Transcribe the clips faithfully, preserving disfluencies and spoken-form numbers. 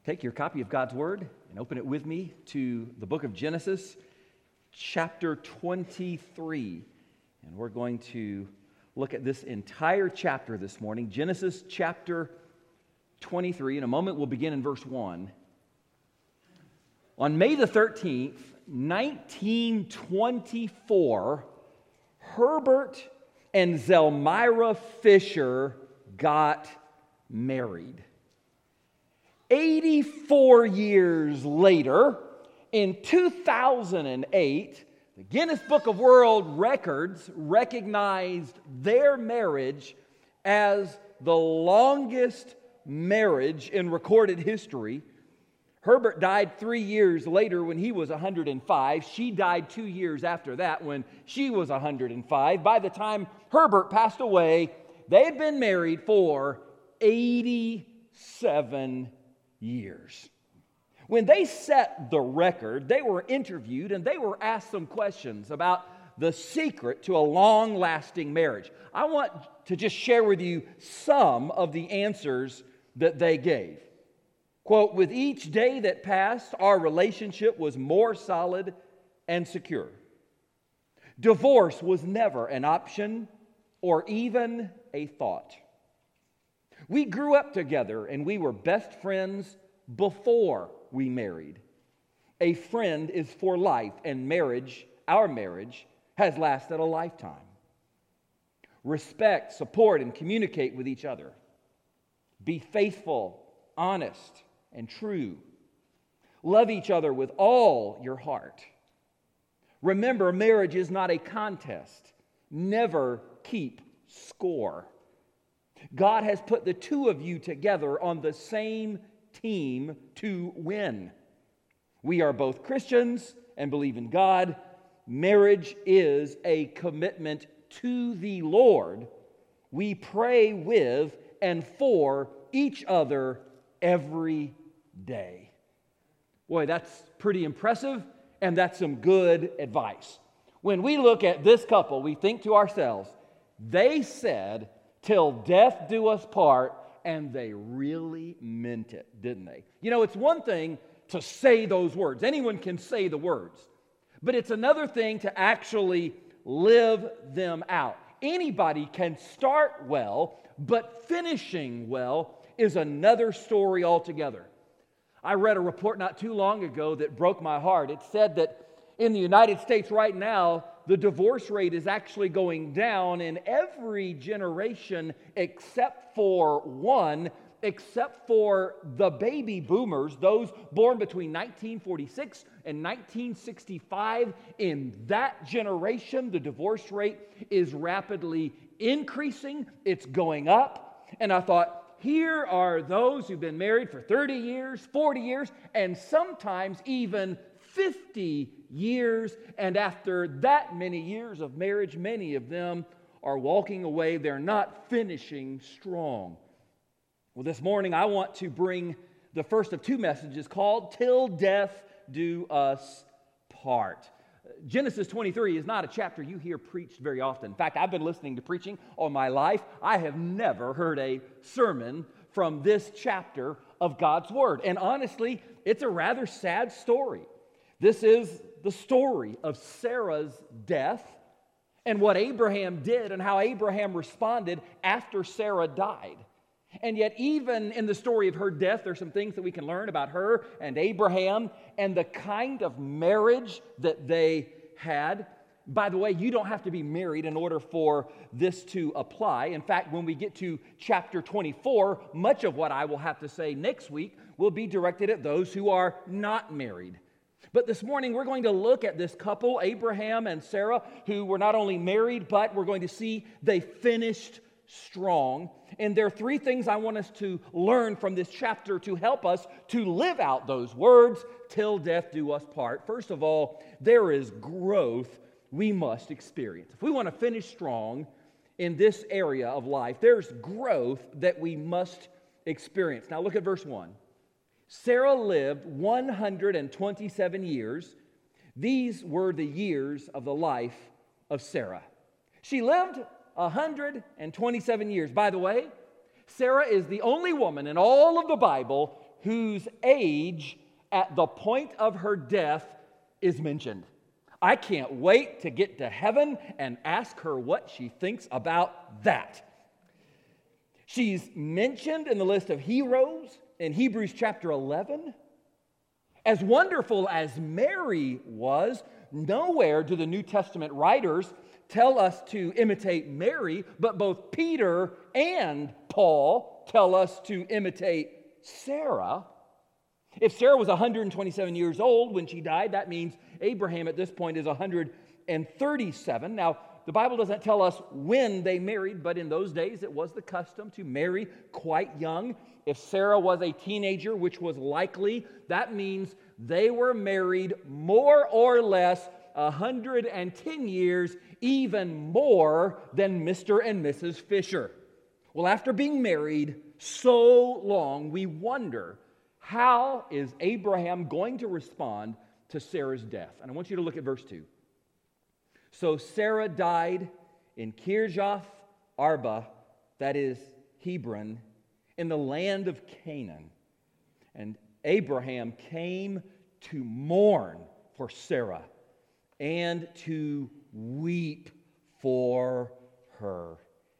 Take your copy of God's Word and open it with me to the book of Genesis, chapter twenty-three. And we're going to look at this entire chapter this morning, Genesis chapter twenty-three. In a moment, we'll begin in verse one. On May the thirteenth, nineteen twenty-four, Herbert and Zelmira Fisher got married. eighty-four years later, in two thousand eight, the Guinness Book of World Records recognized their marriage as the longest marriage in recorded history. Herbert died three years later when he was one hundred five. She died two years after that when she was one hundred five. By the time Herbert passed away, they had been married for eighty-seven years. When they set the record, they were interviewed and they were asked some questions about the secret to a long-lasting marriage. I want to just share with you some of the answers that they gave. Quote, "With each day that passed, our relationship was more solid and secure. Divorce was never an option or even a thought. We grew up together and we were best friends before we married. A friend is for life, and marriage, our marriage, has lasted a lifetime. Respect, support, and communicate with each other. Be faithful, honest, and true. Love each other with all your heart. Remember, marriage is not a contest. Never keep score. God has put the two of you together on the same team to win. We are both Christians and believe in God. Marriage is a commitment to the Lord. We pray with and for each other every day." Boy, that's pretty impressive, and that's some good advice. When we look at this couple, we think to ourselves, they said, "Till death do us part," and they really meant it, didn't they? You know, it's one thing to say those words. Anyone can say the words. But it's another thing to actually live them out. Anybody can start well, but finishing well is another story altogether. I read a report not too long ago that broke my heart. It said that in the United States right now, the divorce rate is actually going down in every generation except for one, except for the baby boomers, those born between nineteen forty-six and nineteen sixty-five. In that generation, the divorce rate is rapidly increasing. It's going up. And I thought, here are those who've been married for thirty years, forty years, and sometimes even fifty years, and after that many years of marriage, many of them are walking away. They're not finishing strong. Well, this morning I want to bring the first of two messages called "Till Death Do Us Part." Genesis twenty-three is not a chapter you hear preached very often. In fact, I've been listening to preaching all my life. I have never heard a sermon from this chapter of God's Word. And honestly, it's a rather sad story. This is the story of Sarah's death and what Abraham did and how Abraham responded after Sarah died. And yet, even in the story of her death, there's some things that we can learn about her and Abraham and the kind of marriage that they had. By the way, you don't have to be married in order for this to apply. In fact, when we get to chapter twenty-four, much of what I will have to say next week will be directed at those who are not married. But this morning, we're going to look at this couple, Abraham and Sarah, who were not only married, but we're going to see they finished strong. And there are three things I want us to learn from this chapter to help us to live out those words, "Till death do us part." First of all, there is growth we must experience. If we want to finish strong in this area of life, there's growth that we must experience. Now look at verse one. Sarah lived one hundred twenty-seven years. These were the years of the life of Sarah. She lived one hundred twenty-seven years. By the way, Sarah is the only woman in all of the Bible whose age at the point of her death is mentioned. I can't wait to get to heaven and ask her what she thinks about that. She's mentioned in the list of heroes in Hebrews chapter eleven. As wonderful as Mary was, nowhere do the New Testament writers tell us to imitate Mary, but both Peter and Paul tell us to imitate Sarah. If Sarah was one hundred twenty-seven years old when she died, that means Abraham at this point is one hundred thirty-seven. Now, the Bible doesn't tell us when they married, but in those days it was the custom to marry quite young. If Sarah was a teenager, which was likely, that means they were married more or less one hundred ten years, even more than Mister and Missus Fisher. Well, after being married so long, we wonder, how is Abraham going to respond to Sarah's death? And I want you to look at verse two. So Sarah died in Kirjath Arba, that is Hebron, in the land of Canaan. And Abraham came to mourn for Sarah and to weep for her.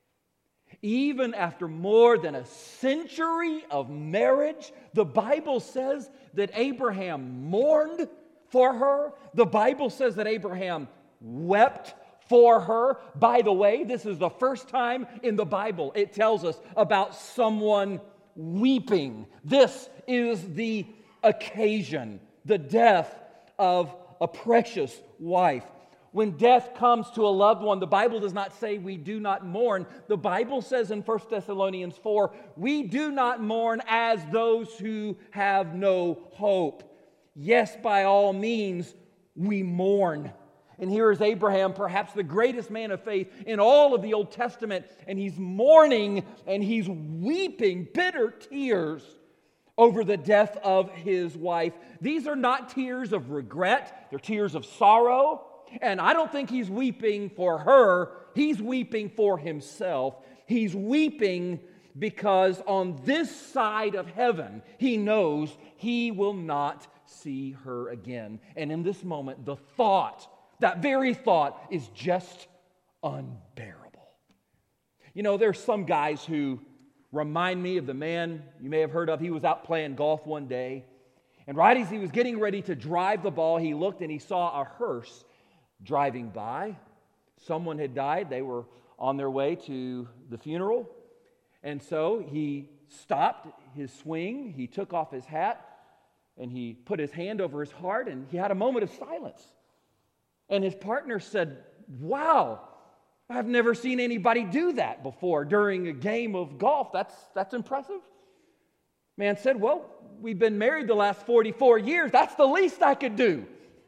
Even after more than a century of marriage, the Bible says that Abraham mourned for her. The Bible says that Abraham wept for her. By the way, this is the first time in the Bible it tells us about someone weeping. This is the occasion, the death of a precious wife. When death comes to a loved one, the Bible does not say we do not mourn. The Bible says in First Thessalonians four, we do not mourn as those who have no hope. Yes, by all means, we mourn. And here is Abraham, perhaps the greatest man of faith in all of the Old Testament, and he's mourning and he's weeping bitter tears over the death of his wife. These are not tears of regret, they're tears of sorrow. And I don't think he's weeping for her, he's weeping for himself. He's weeping because on this side of heaven, he knows he will not see her again. And in this moment, the thought, that very thought, is just unbearable. You know, there's some guys who remind me of the man you may have heard of. He was out playing golf one day, and right as he was getting ready to drive the ball, he looked and he saw a hearse driving by. Someone had died. They were on their way to the funeral. And so he stopped his swing. He took off his hat and he put his hand over his heart and he had a moment of silence. And his partner said, "Wow, I've never seen anybody do that before during a game of golf. That's, that's impressive." Man said, "Well, we've been married the last forty-four years. That's the least I could do."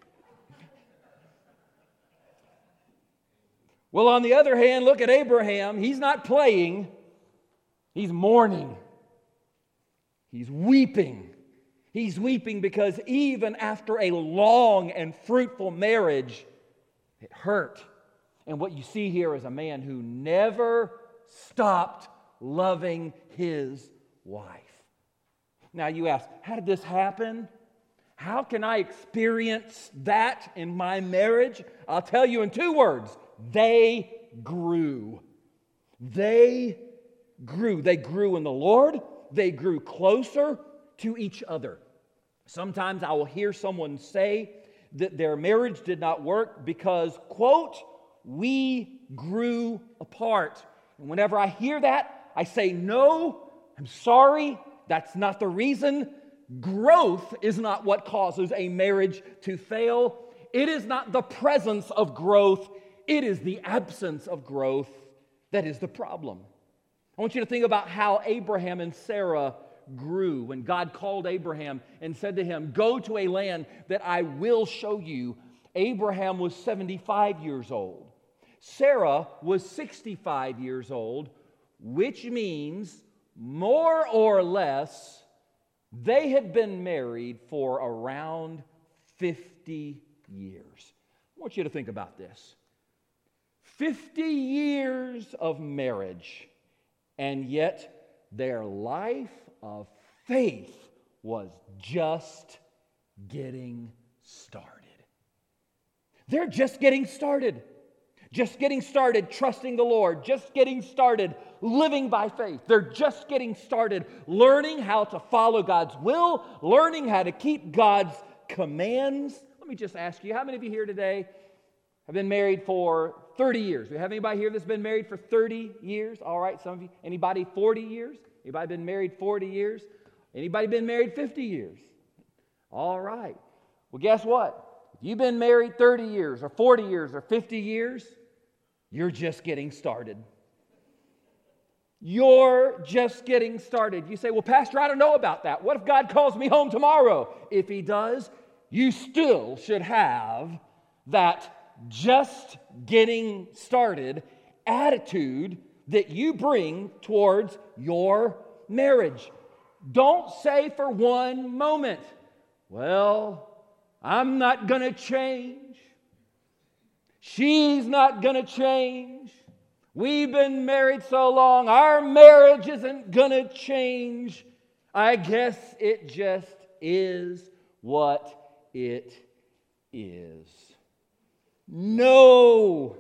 Well, on the other hand, look at Abraham. He's not playing. He's mourning. He's weeping. He's weeping because even after a long and fruitful marriage, it hurt. And what you see here is a man who never stopped loving his wife. Now you ask, how did this happen? How can I experience that in my marriage? I'll tell you in two words. They grew. They grew. They grew in the Lord. They grew closer to each other. Sometimes I will hear someone say that their marriage did not work because, quote, "we grew apart." And whenever I hear that, I say, no, I'm sorry, that's not the reason. Growth is not what causes a marriage to fail. It is not the presence of growth. It is the absence of growth that is the problem. I want you to think about how Abraham and Sarah grew when God called Abraham and said to him, "Go to a land that I will show you." Abraham was seventy-five years old. Sarah was sixty-five years old, which means more or less they had been married for around fifty years. I want you to think about this. fifty years of marriage, and yet their life of faith was just getting started. They're just getting started. Just getting started trusting the Lord. Just getting started living by faith. They're just getting started learning how to follow God's will, learning how to keep God's commands. Let me just ask you, how many of you here today have been married for thirty years? Do we have anybody here that's been married for thirty years? All right, some of you. Anybody forty years? Anybody been married forty years? Anybody been married fifty years? All right. Well, guess what? If you've been married thirty years or forty years or fifty years, you're just getting started. You're just getting started. You say, well, Pastor, I don't know about that. What if God calls me home tomorrow? If He does, you still should have that just getting started attitude that you bring towards your marriage. Don't say for one moment, well, I'm not going to change. She's not going to change. We've been married so long, our marriage isn't going to change. I guess it just is what it is. No.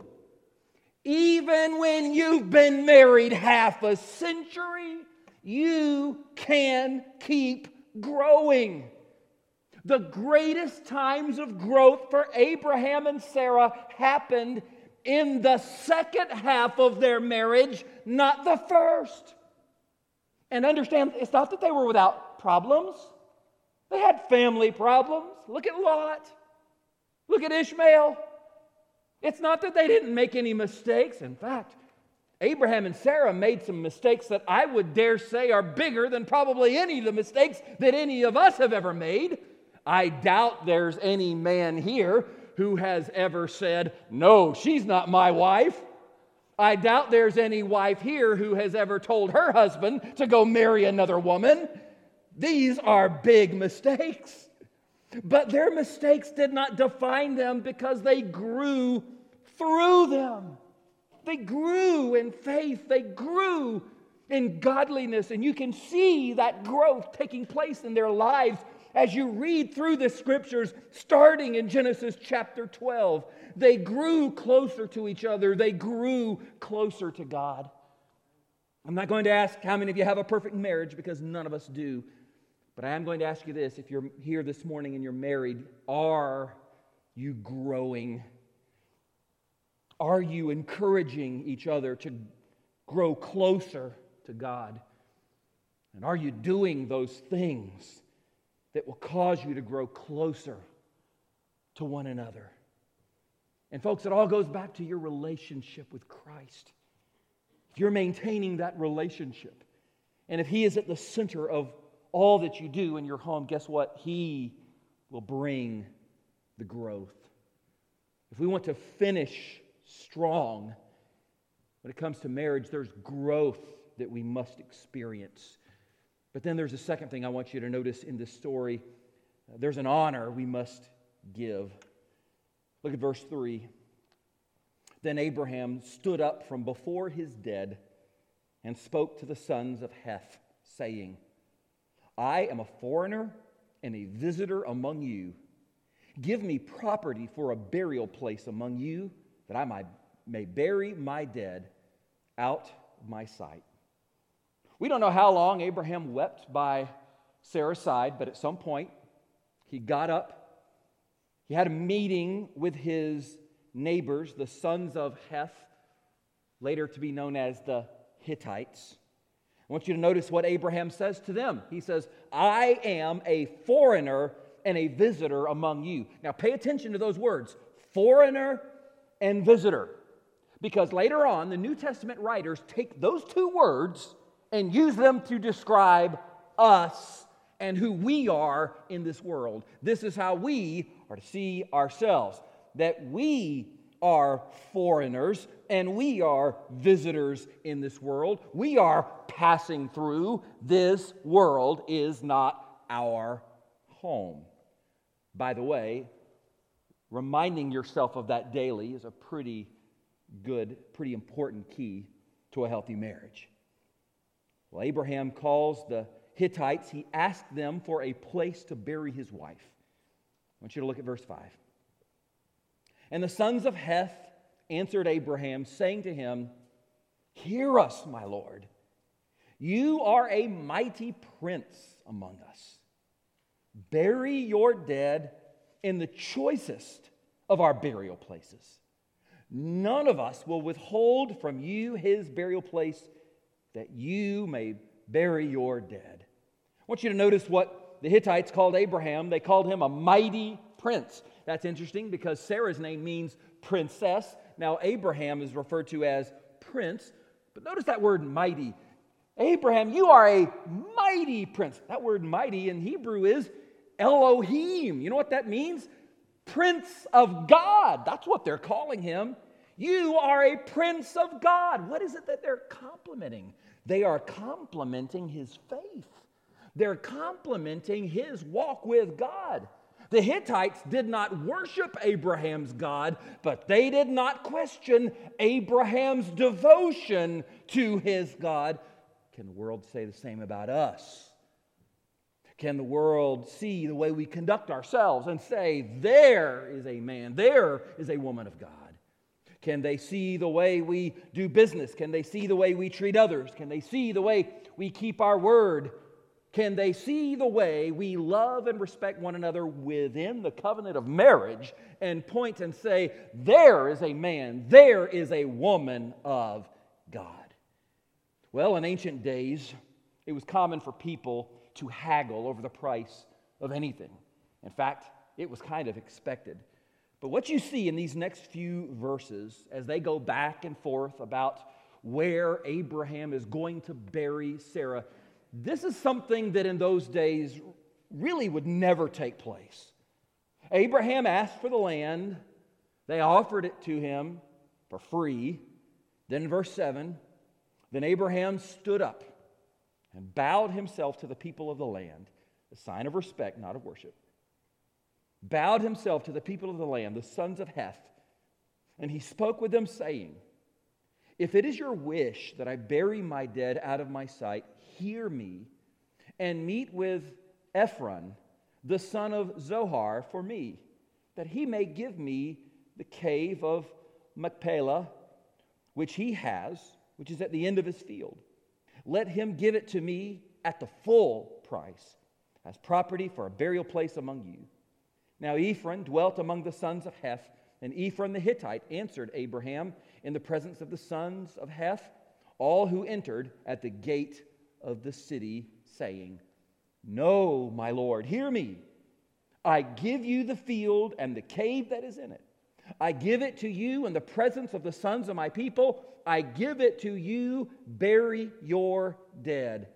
Even when you've been married half a century, you can keep growing. The greatest times of growth for Abraham and Sarah happened in the second half of their marriage, not the first. And understand, it's not that they were without problems. They had family problems. Look at Lot. Look at Ishmael. It's not that they didn't make any mistakes. In fact, Abraham and Sarah made some mistakes that I would dare say are bigger than probably any of the mistakes that any of us have ever made. I doubt there's any man here who has ever said, no, she's not my wife. I doubt there's any wife here who has ever told her husband to go marry another woman. These are big mistakes. But their mistakes did not define them because they grew through them. They grew in faith. They grew in godliness. And you can see that growth taking place in their lives as you read through the scriptures, starting in Genesis chapter twelve. They grew closer to each other. They grew closer to God. I'm not going to ask how many of you have a perfect marriage, because none of us do. But I am going to ask you this. If you're here this morning and you're married, are you growing? Are you encouraging each other to grow closer to God? And are you doing those things that will cause you to grow closer to one another? And folks, it all goes back to your relationship with Christ. If you're maintaining that relationship, and if He is at the center of all that you do in your home, guess what? He will bring the growth. If we want to finish strong when it comes to marriage, there's growth that we must experience. But then there's a second thing I want you to notice in this story. There's an honor we must give. Look at verse three. Then Abraham stood up from before his dead and spoke to the sons of Heth, saying, I am a foreigner and a visitor among you. Give me property for a burial place among you, that I might, may bury my dead out of my sight. We don't know how long Abraham wept by Sarah's side, but at some point he got up. He had a meeting with his neighbors, the sons of Heth, later to be known as the Hittites. I want you to notice what Abraham says to them. He says, I am a foreigner and a visitor among you. Now pay attention to those words, foreigner and visitor. Because later on, the New Testament writers take those two words and use them to describe us and who we are in this world. This is how we are to see ourselves, that we are foreigners and we are visitors in this world. We are passing through. This world is not our home. By the way, reminding yourself of that daily is a pretty good, pretty important key to a healthy marriage. Well, Abraham calls the Hittites, he asked them for a place to bury his wife. I want you to look at verse five. And the sons of Heth answered Abraham, saying to him, "Hear us, my lord. You are a mighty prince among us. Bury your dead in the choicest of our burial places. None of us will withhold from you his burial place, that you may bury your dead." I want you to notice what the Hittites called Abraham. They called him a mighty prince. That's interesting because Sarah's name means princess. Now Abraham is referred to as prince. But notice that word mighty. Abraham, you are a mighty prince. That word mighty in Hebrew is Elohim. You know what that means? Prince of God. That's what they're calling him. You are a prince of God. What is it that they're complimenting? They are complimenting his faith. They're complimenting his walk with God. The Hittites did not worship Abraham's God, but they did not question Abraham's devotion to his God. Can the world say the same about us? Can the world see the way we conduct ourselves and say, there is a man, there is a woman of God? Can they see the way we do business? Can they see the way we treat others? Can they see the way we keep our word? Can they see the way we love and respect one another within the covenant of marriage and point and say, there is a man, there is a woman of God? Well, in ancient days, it was common for people to haggle over the price of anything. In fact, it was kind of expected. But what you see in these next few verses, as they go back and forth about where Abraham is going to bury Sarah, this is something that in those days really would never take place. Abraham asked for the land. They offered it to him for free. Then in verse seven, then Abraham stood up and bowed himself to the people of the land, a sign of respect, not of worship. Bowed himself to the people of the land, the sons of Heth, and he spoke with them, saying, "If it is your wish that I bury my dead out of my sight, hear me, and meet with Ephron, the son of Zohar, for me, that he may give me the cave of Machpelah, which he has, which is at the end of his field. Let him give it to me at the full price, as property for a burial place among you." Now Ephron dwelt among the sons of Heth, and Ephron the Hittite answered Abraham in the presence of the sons of Heth, all who entered at the gate of the city, saying, "No, my Lord, hear me. I give you the field and the cave that is in it. I give it to you in the presence of the sons of my people. I give it to you. Bury your dead."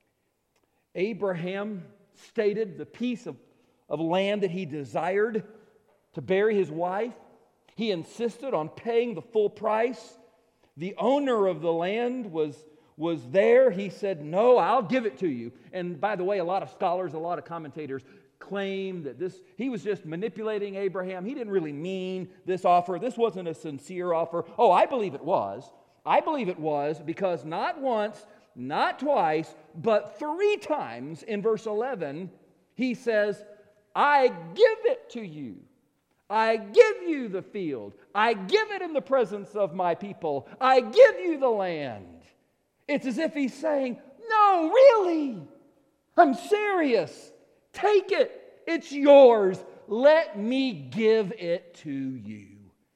Abraham stated the piece of, of land that he desired to bury his wife. He insisted on paying the full price. The owner of the land was, was there. He said, "No, I'll give it to you." And by the way, a lot of scholars, a lot of commentators claim that this he was just manipulating Abraham. He didn't really mean this offer. This wasn't a sincere offer. Oh, I believe it was. I believe it was because not once, not twice, but three times in verse eleven, he says, "I give it to you. I give you the field. I give it in the presence of my people. I give you the land." It's as if he's saying, "No, really, I'm serious. Take it. It's yours. Let me give it to you."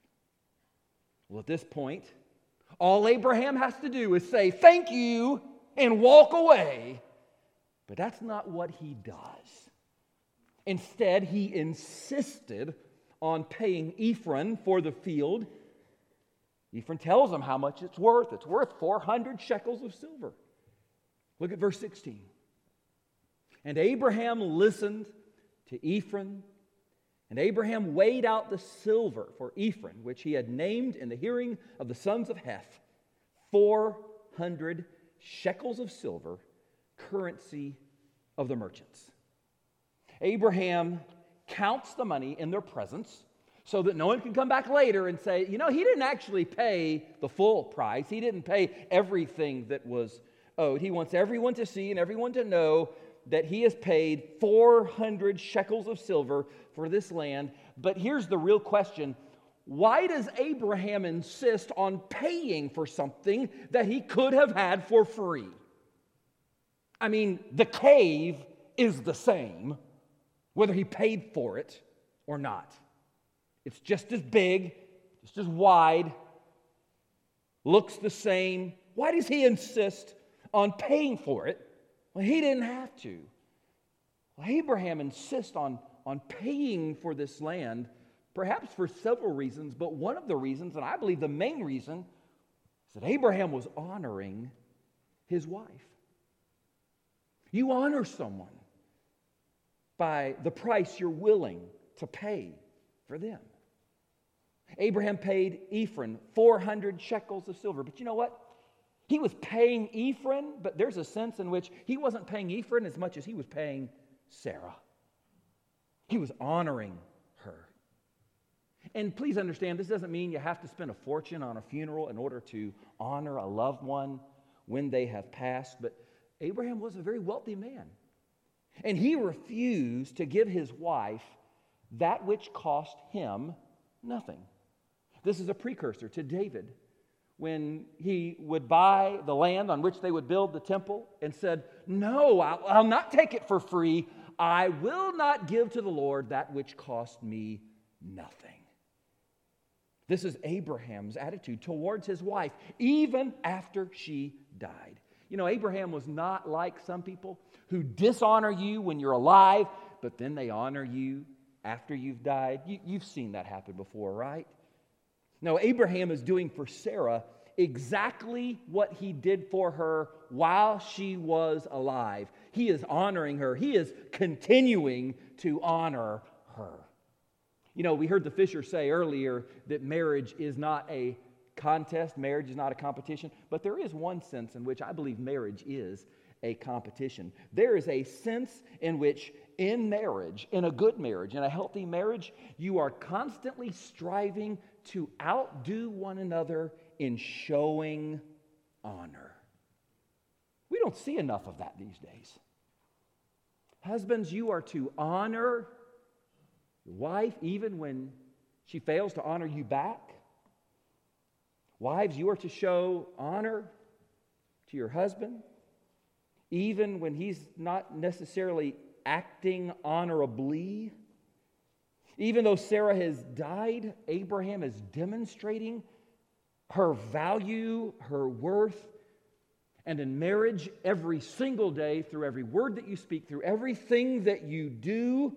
Well, at this point, all Abraham has to do is say, "Thank you," and walk away. But that's not what he does. Instead, he insisted on paying Ephron for the field. Ephron tells him how much it's worth. It's worth four hundred shekels of silver. Look at verse sixteen. "And Abraham listened to Ephron, and Abraham weighed out the silver for Ephron, which he had named in the hearing of the sons of Heth, four hundred shekels of silver, currency of the merchants." Abraham counts the money in their presence so that no one can come back later and say, you know, he didn't actually pay the full price. He didn't pay everything that was owed. He wants everyone to see and everyone to know that he has paid four hundred shekels of silver for this land. But here's the real question. Why does Abraham insist on paying for something that he could have had for free? I mean, the cave is the same, whether he paid for it or not. It's just as big, just as wide, looks the same. Why does he insist on paying for it when he didn't have to? Well, Abraham insists on, on paying for this land, perhaps for several reasons, but one of the reasons, and I believe the main reason, is that Abraham was honoring his wife. You honor someone by the price you're willing to pay for them. Abraham paid Ephron four hundred shekels of silver. But you know what? He was paying Ephron, but there's a sense in which he wasn't paying Ephron as much as he was paying Sarah. He was honoring her. And please understand, this doesn't mean you have to spend a fortune on a funeral in order to honor a loved one when they have passed. But Abraham was a very wealthy man. And he refused to give his wife that which cost him nothing. This is a precursor to David, when he would buy the land on which they would build the temple and said, no, I'll, I'll not take it for free. I will not give to the Lord that which cost me nothing. This is Abraham's attitude towards his wife, even after she died. You know, Abraham was not like some people who dishonor you when you're alive, but then they honor you after you've died. You, you've seen that happen before, right? No, Abraham is doing for Sarah exactly what he did for her while she was alive. He is honoring her. He is continuing to honor her. You know, we heard the Fisher say earlier that marriage is not a contest, marriage is not a competition, but there is one sense in which I believe marriage is a competition. There is a sense in which in marriage, in a good marriage, in a healthy marriage, you are constantly striving to outdo one another in showing honor. We don't see enough of that these days. Husbands, you are to honor your wife even when she fails to honor you back. Wives, you are to show honor to your husband even when he's not necessarily acting honorably. Even though Sarah has died, Abraham is demonstrating her value, her worth. And in marriage, every single day, through every word that you speak, through everything that you do,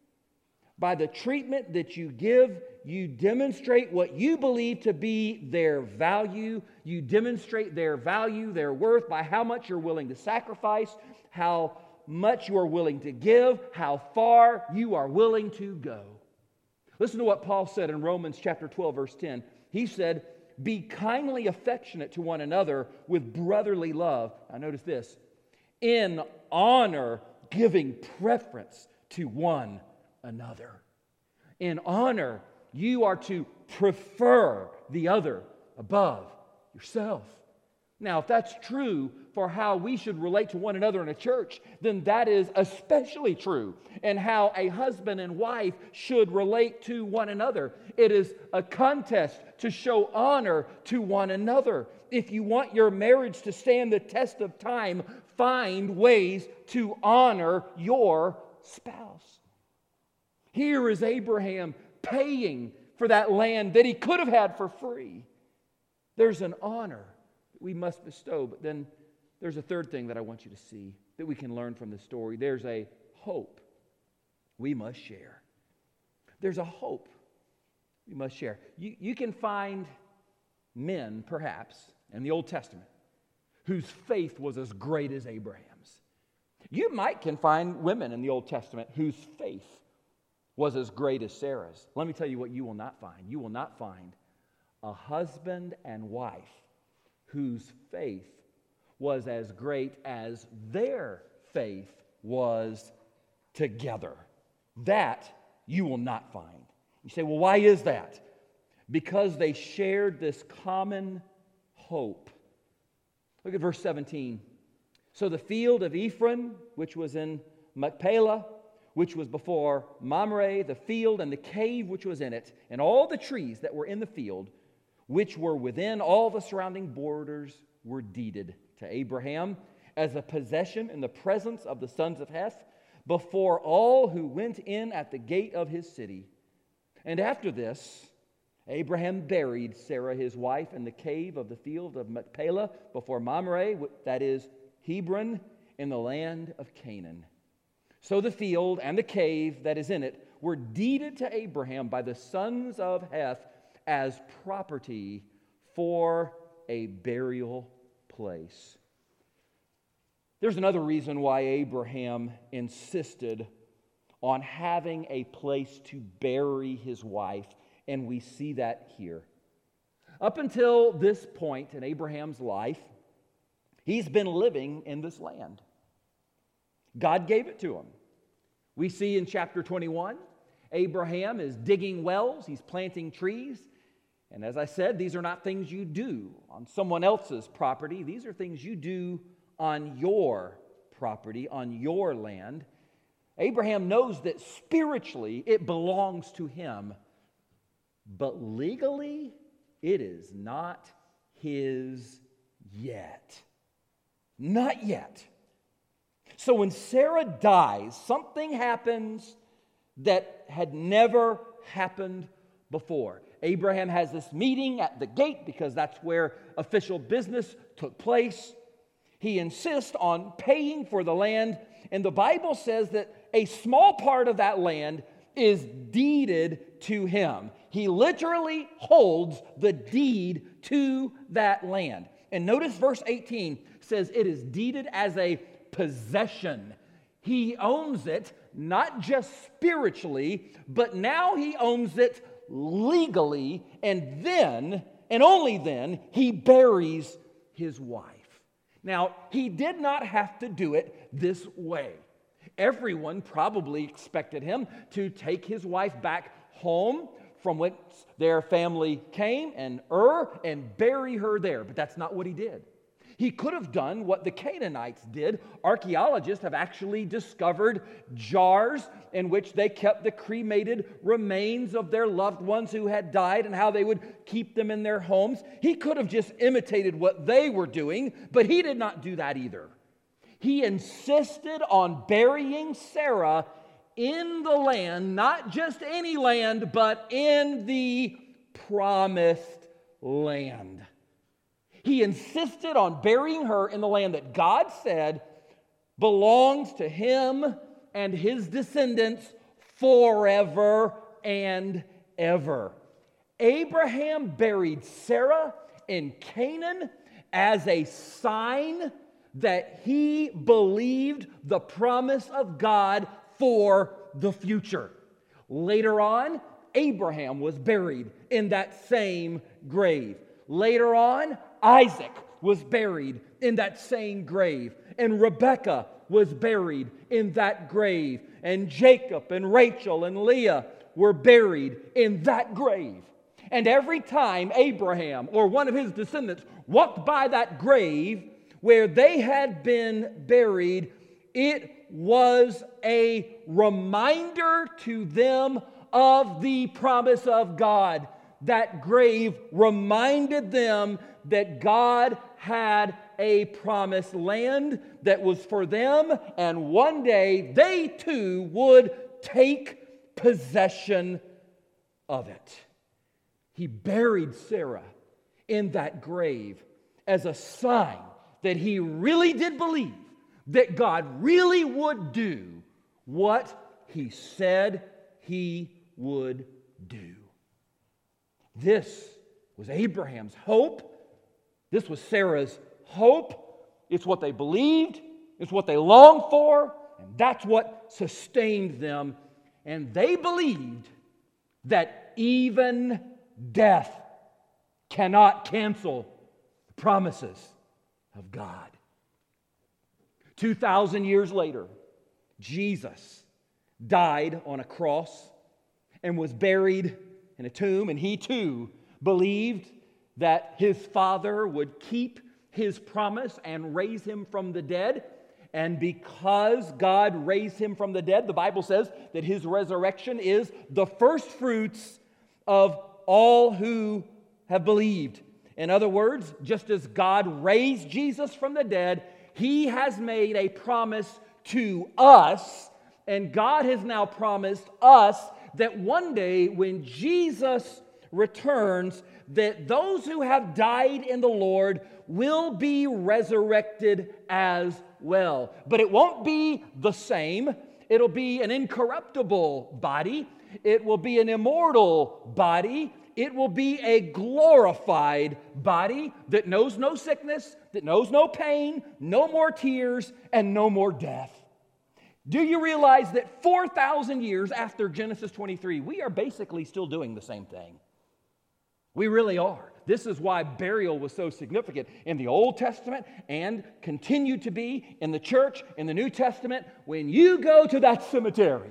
by the treatment that you give, you demonstrate what you believe to be their value. You demonstrate their value, their worth, by how much you're willing to sacrifice, how much you are willing to give, how far you are willing to go. Listen to what Paul said in Romans chapter twelve, verse ten. He said, be kindly affectionate to one another with brotherly love. Now notice this. In honor, giving preference to one another. In honor, you are to prefer the other above yourself. Now, if that's true for how we should relate to one another in a church, then that is especially true in how a husband and wife should relate to one another. It is a contest to show honor to one another. If you want your marriage to stand the test of time, find ways to honor your spouse. Here is Abraham paying for that land that he could have had for free. There's an honor that we must bestow. But then there's a third thing that I want you to see that we can learn from this story. There's a hope we must share. There's a hope we must share. You, you can find men, perhaps, in the Old Testament whose faith was as great as Abraham's. You might can find women in the Old Testament whose faith was as great as Sarah's. Let me tell you what you will not find. You will not find a husband and wife whose faith was as great as their faith was together. That you will not find. You say, well, why is that? Because they shared this common hope. Look at verse seventeen. So the field of Ephron, which was in Machpelah, which was before Mamre, the field and the cave which was in it, and all the trees that were in the field, which were within all the surrounding borders, were deeded to Abraham as a possession in the presence of the sons of Heth, before all who went in at the gate of his city. And after this, Abraham buried Sarah his wife in the cave of the field of Machpelah before Mamre, that is Hebron, in the land of Canaan. So the field and the cave that is in it were deeded to Abraham by the sons of Heth as property for a burial place. There's another reason why Abraham insisted on having a place to bury his wife, and we see that here. Up until this point in Abraham's life, he's been living in this land. God gave it to him. We see in chapter twenty-one, Abraham is digging wells, he's planting trees, and as I said, these are not things you do on someone else's property. These are things you do on your property, on your land. Abraham knows that spiritually it belongs to him, but legally it is not his yet. Not yet. So when Sarah dies, something happens that had never happened before. Abraham has this meeting at the gate because that's where official business took place. He insists on paying for the land, and the Bible says that a small part of that land is deeded to him. He literally holds the deed to that land. And notice verse eighteen says it is deeded as a possession. He owns it not just spiritually, but now he owns it legally, and then, and only then, he buries his wife. Now, he did not have to do it this way. Everyone probably expected him to take his wife back home from whence their family came, and Ur, and bury her there. But that's not what he did. He could have done what the Canaanites did. Archaeologists have actually discovered jars in which they kept the cremated remains of their loved ones who had died and how they would keep them in their homes. He could have just imitated what they were doing, but he did not do that either. He insisted on burying Sarah in the land, not just any land, but in the promised land. He insisted on burying her in the land that God said belongs to him and his descendants forever and ever. Abraham buried Sarah in Canaan as a sign that he believed the promise of God for the future. Later on, Abraham was buried in that same grave. Later on, Isaac was buried in that same grave, and Rebekah was buried in that grave, and Jacob and Rachel and Leah were buried in that grave. And every time Abraham or one of his descendants walked by that grave where they had been buried, it was a reminder to them of the promise of God. That grave reminded them that God had a promised land that was for them, and one day they too would take possession of it. He buried Sarah in that grave as a sign that he really did believe that God really would do what he said he would do. This was Abraham's hope. This was Sarah's hope. It's what they believed. It's what they longed for. And that's what sustained them. And they believed that even death cannot cancel the promises of God. Two thousand years later, Jesus died on a cross and was buried in a tomb, and he too believed that his Father would keep His promise and raise him from the dead. And because God raised him from the dead, the Bible says that his resurrection is the first fruits of all who have believed. In other words, just as God raised Jesus from the dead, He has made a promise to us, and God has now promised us that one day when Jesus returns, that those who have died in the Lord will be resurrected as well. But it won't be the same. It'll be an incorruptible body. It will be an immortal body. It will be a glorified body that knows no sickness, that knows no pain, no more tears, and no more death. Do you realize that four thousand years after Genesis twenty-three, we are basically still doing the same thing? We really are. This is why burial was so significant in the Old Testament and continued to be in the church in the New Testament. When you go to that cemetery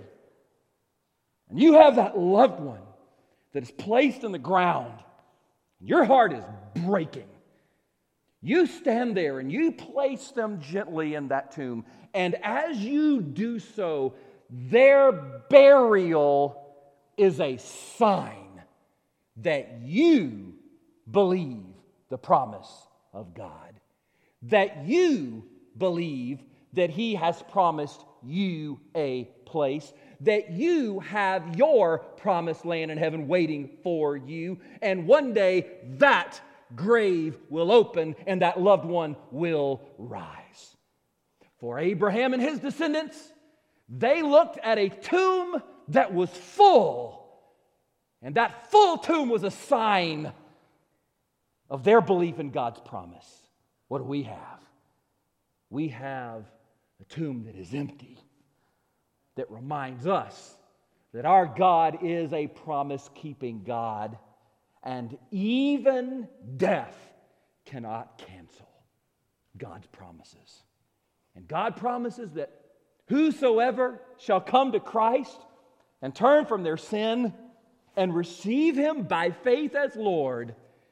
and you have that loved one that is placed in the ground, your heart is breaking. You stand there and you place them gently in that tomb, and as you do so, their burial is a sign that you believe the promise of God, that you believe that He has promised you a place, that you have your promised land in heaven waiting for you, and one day that grave will open and that loved one will rise. For Abraham and his descendants, they looked at a tomb that was full, and that full tomb was a sign of their belief in God's promise. What do we have? We have a tomb that is empty, that reminds us that our God is a promise-keeping God, and even death cannot cancel God's promises. And God promises that whosoever shall come to Christ and turn from their sin and receive Him by faith as Lord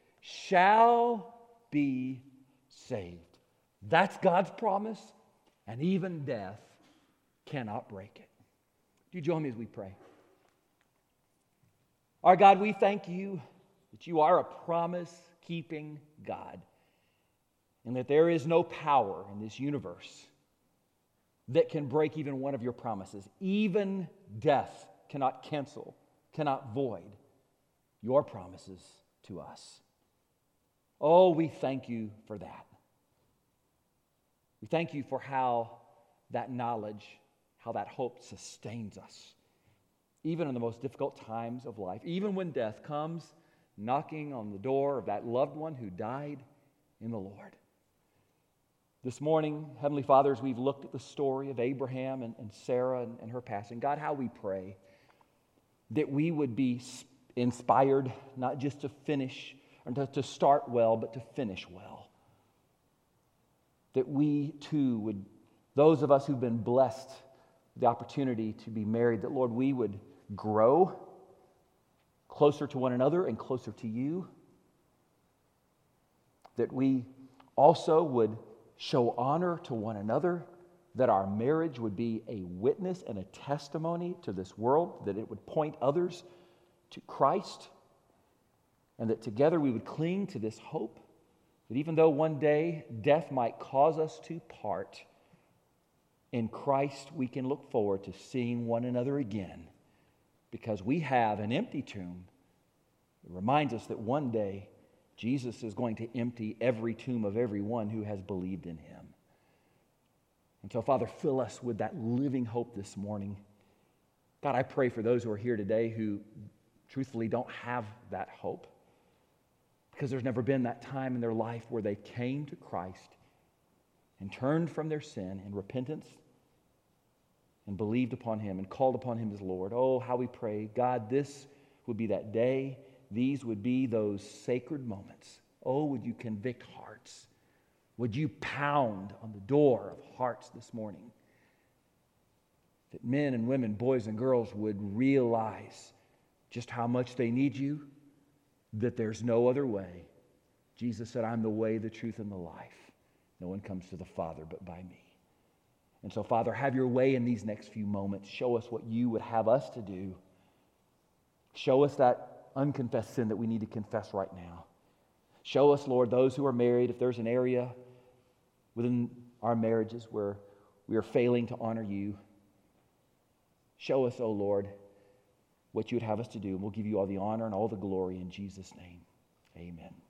shall be saved. That's God's promise, and even death cannot break it. Do you join me as we pray? Our God, we thank You that You are a promise-keeping God, and that there is no power in this universe that can break even one of Your promises. Even death cannot cancel, cannot void Your promises to us. Oh, we thank You for that. We thank You for how that knowledge, how that hope sustains us, even in the most difficult times of life, even when death comes knocking on the door of that loved one who died in the Lord. This morning, Heavenly Father, as we've looked at the story of Abraham and, and Sarah and, and her passing, God, how we pray that we would be inspired not just to finish or to, to start well, but to finish well. That we too would, those of us who've been blessed with the opportunity to be married, that Lord, we would grow closer to one another and closer to You. That we also would show honor to one another, that our marriage would be a witness and a testimony to this world, that it would point others to Christ, and that together we would cling to this hope, that even though one day death might cause us to part, in Christ we can look forward to seeing one another again, because we have an empty tomb. It reminds us that one day Jesus is going to empty every tomb of everyone who has believed in Him. And so, Father, fill us with that living hope this morning. God, I pray for those who are here today who truthfully don't have that hope, because there's never been that time in their life where they came to Christ and turned from their sin in repentance and believed upon Him and called upon Him as Lord. Oh, how we pray, God, this would be that day. These would be those sacred moments. Oh, would You convict hearts? Would You pound on the door of hearts this morning? That men and women, boys and girls would realize just how much they need You, that there's no other way. Jesus said, I'm the way, the truth, and the life. No one comes to the Father but by me. And so, Father, have your way in these next few moments. Show us what you would have us to do. Show us that unconfessed sin that we need to confess right now. Show us, Lord, those who are married, if there's an area within our marriages where we are failing to honor you. Show us, oh Lord, what you would have us to do, and we'll give you all the honor and all the glory in Jesus' name. Amen.